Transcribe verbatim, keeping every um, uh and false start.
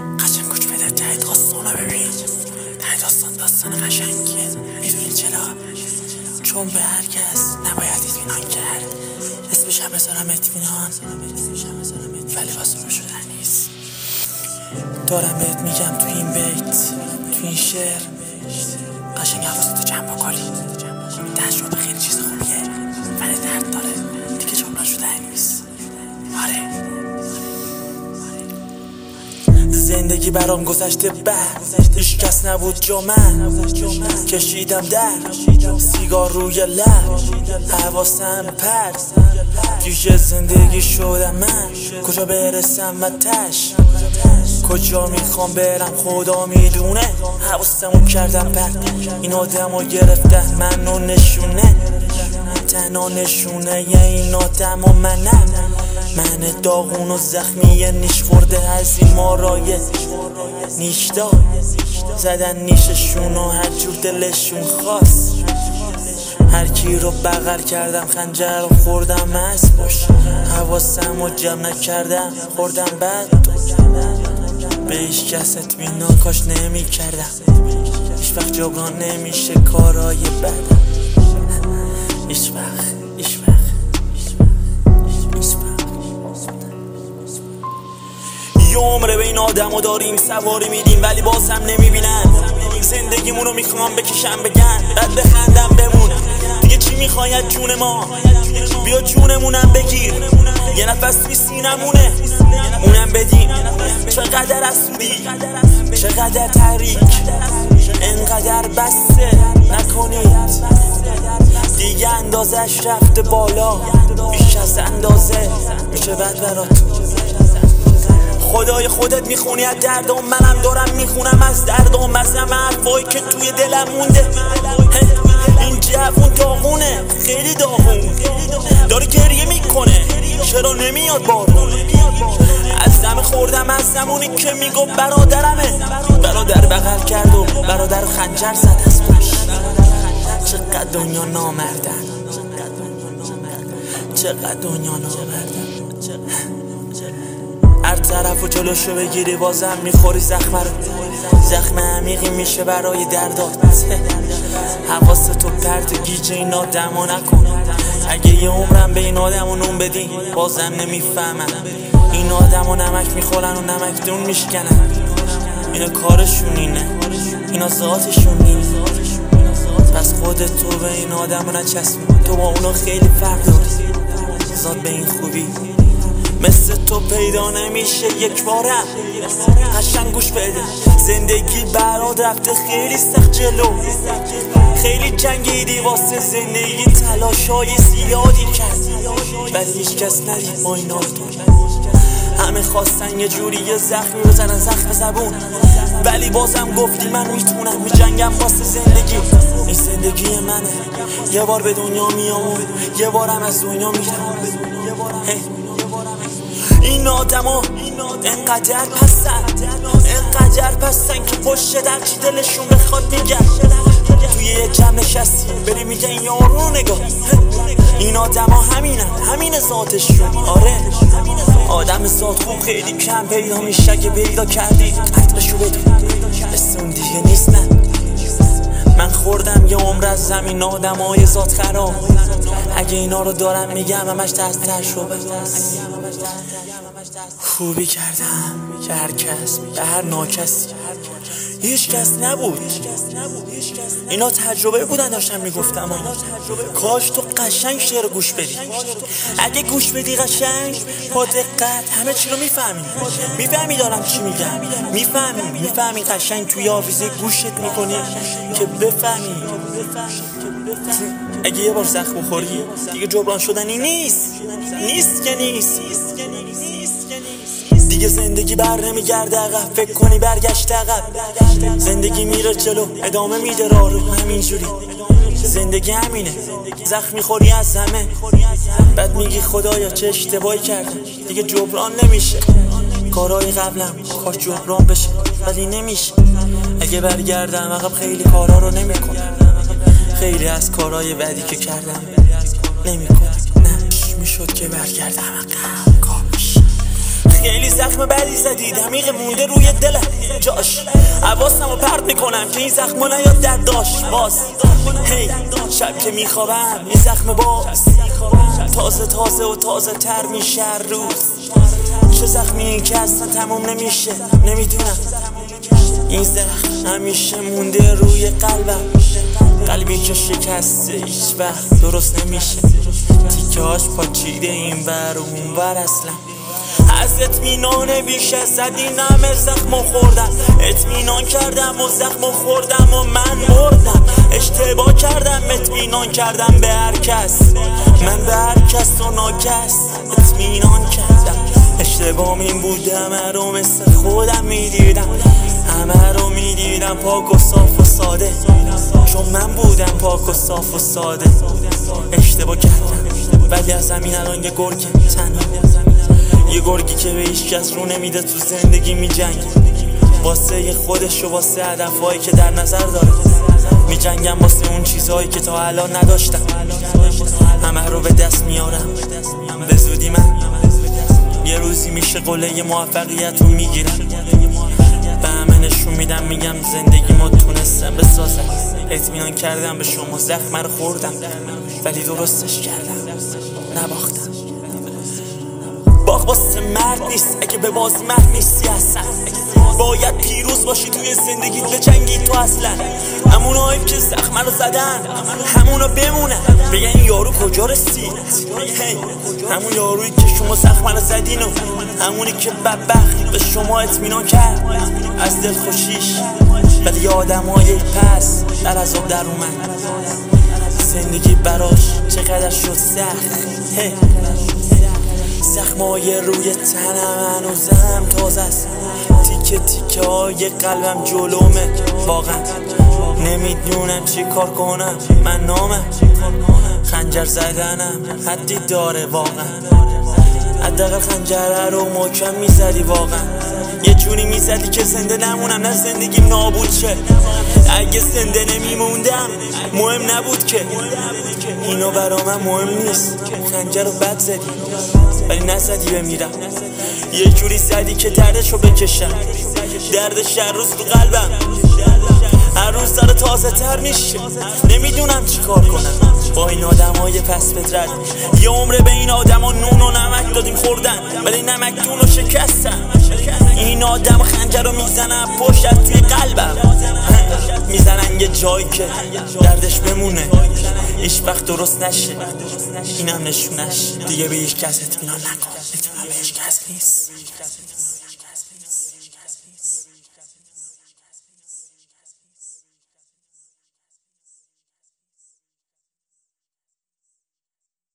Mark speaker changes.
Speaker 1: قشنگ گوش بده ته داستان رو ببین. ته داستان داستان قشنگیه. میدونی چرا؟ چون به هر کس نباید اطمینان کرد. اسمش هم بذارم اطمینان، ولی واسه رو شدن نیست. دارم بهت میگم تو این بیت، تو این شعر، قشنگ حواستو جمع بکنی. تجربه خیلی چیز خوبیه ولی درد داره، دیگه جمله شدن نیست. آره زندگی برام گذشته بد، هیچ کس نبود جا من. کشیدم در سیگار روی لب، حواسم پرت پیش زندگی شدم من. کجا برسم و تش، کجا میخوام برم خدا میدونه. حواسمو کردم پرت، این آدمو گرفتن منو نشونه. تنها نشونه ی این آدم و منم، من داغون و زخمی نیش خورده از این مارای نیشدا. زدن نیششون و هر جور دلشون خواست. هر کی رو بغل کردم خنجر رو خوردم از باش. حواسم رو جمع نکردم خوردم بد. به هیچ کس اطمینان کاش نمی کردم. هیچ وقت جبران نمیشه کارای بدم. هیچ وقت هیچ وقت یه عمره به این آدمو داریم سواری میدیم ولی باز هم نمیبینن. زندگیمونو میخوام بکشم بگن بعد بخندم بمون. دیگه چی میخواید جون ما؟ بیا جونمونم بگیر. یه نفس توی سینمونه اونم بدیم. چقدر اسودی، چقدر تحریک، انقدر بسته نکنید. دیگه اندازش رفته بالا، بیش از اندازه میشه بد برات. خدای خودت میخونی از دردم، منم دارم میخونم از دردم. از همه حرفایی که توی دلم مونده. این جوون داغونه، خیلی داغون، داره گریه میکنه چرا نمیاد بارون. از دم خوردم از زمونی که میگو برادرمه. برادر بغل کرد و برادر خنجر زد از پشت. چقدر دنیا نامردن، چقدر دنیا نامردن. هر طرف و جلوشو بگیری بازم میخوری زخم رو. زخم عمیقی میشه برای دردات. حواستو پرت و گیج این آدمو نکن. اگه یه عمرم به این آدمو نون بدی بازم نمیفهمن. این آدمو نمک میخورن و نمک دون میشکنن. اینا کارشون اینه، اینا ذاتشون اینه. پس خودت تو به این آدمو نچسبی. تو با اونا خیلی فرق داری. ذات به این خوبی مثل تو پیدا نمیشه یک بارم. قشنگ گوش بده، زندگی برات رفته خیلی سخت جلو. خیلی جنگیدی واسه زندگی، تلاشای زیادی کرد ولی هیچ کس ندید ما اینا رو. همه خواستن یه جوری یه زخمی بزنن زخم زبون، ولی بازم گفتی من میتونم میجنگم واسه زندگی. این زندگی منه، یه بار به دنیا میام و یه بارم از دنیا میرم. این آدما انقدر پسن، انقدر پسن که پشت در چی دلشون بخواد میگن. توی یه جمع نشستی بری میگه این یارو رو نگاه. این آدما همینن، همین ذاتشون. آره آدم ذات خوب خیلی کم پیدا میشه. اگه پیدا کردی قطرشو بدون، مثل اون دیگه نیست. من من خوردم یه عمر از زمین آدمای ذات خراب. اگه اینا رو دارم میگم همش تحت تجربه. خوبی کردم که هر کس به هر ناکسی، هیچ کس نبود. اینا تجربه بودن داشتم میگفتم. کاش تو قشنگ شعر گوش بدی. اگه گوش بدی قشنگ با دقت همه چی رو میفهمی. میفهمی دارم چی میگم، میفهمی میفهمی قشنگ توی آویزه گوشت میکنی که بفهمی. اگه یه بار زخم بخوری دیگه جبران شدنی نیست. نیست که نیست دیگه. زندگی بر نمیگرده عقب، فکر کنی برگشت عقب. زندگی میره جلو ادامه میده راه رو همینجوری. زندگی همینه، زخم میخوری از همه بعد میگی خدایا چه اشتباهی کردم. دیگه جبران نمیشه. کارهای قبلم کاش جبران بشه ولی نمیشه. اگه برگردم عقب خیلی کارا رو نمیکنم. خیلی از کارهای بدی که کردم نمیکنم. نه میشد که برگردم عقب. خیلی زخم بدی زدی دمیغ مونده روی دلم جاش حواسمو پرت میکنم که این زخمو نیاد در داشت باز هی شب که میخوابم این زخم باز تازه تازه و تازه تر میشه روز چه زخمی این که اصلا تموم نمیشه نمیدونم این زخم همیشه مونده روی قلبم قلبی که شکسته هیچ وقت درست نمیشه تیکه هاش پاچیده این بر و اون بر اصلا از اطمینان بیش از زدی نمه زخمو خوردم اطمینان کردم و زخمو خوردم و من مردم اشتباه کردم اطمینان کردم به هر کس من به هر کس و ناکس اطمینان کردم اشتباه این بودم همه رو مثل خودم میدیدم همه رو میدیدم پاک و صاف و ساده چون من بودم پاک و صاف و ساده اشتباه کردم ولی از همین الان یه گرگ تنها یه گرگی که به هیچ کس رو نمیده تو زندگی میجنگه واسه خودش و واسه هدفهایی که در نظر داره میجنگم واسه اون چیزهایی که تا الان نداشتم همه رو به دست میارم به زودی من یه روزی میشه قله موفقیت رو میگیرم به همه نشون میدم میگم زندگی ما تونستم بسازم اطمینان کردم به شما زخم رو خوردم ولی درستش کردم نباختم باخت واسه مرد نیست اگه به بازی مرد نیستی اصلا باید پیروز باشی توی زندگیت بجنگی تو اصلا همونایی که زخم رو زدن همونا بمونن بگن این یارو کجا رسید همون یارویی که شما زخم رو زدین و همونی که بدبخت به شما اطمینان کرد از دل خوشیش ولی یه آدم های پس در عذاب در اومد زندگی براش چقدر شد سخت زخمای روی تنم هنوزم تازه است تیکه تیکه های قلبم جلومه واقعا نمیدونم چی کار کنم من نامم خنجر زدنم حدی داره واقعا حداقل خنجره رو محکم میزدی واقعا یه جوری میزدی که زنده نمونم نه زندگیم نابود شه اگه زنده نمیموندم مهم نبود که اینو برا من مهم نیست خنجر رو بد زدی ولی نزدی بمیرم یه جوری زدی که دردشو بکشم دردش هر روز تو قلبم هر روز داره تازه تر میشه نمیدونم چی کار کنم با این آدم های پس فطرت یه عمره به این آدم ها نون و نمک دادیم خوردن ولی نمکدون رو شکستن این آدم خنجر رو میزنن پشت توی قلبم میزنن یه جایی که دردش بمونه هیچ وقت درست نشه اینم نشونش دیگه به هیچ کس اطمینان نکن اطمینان به هیچ کس نیست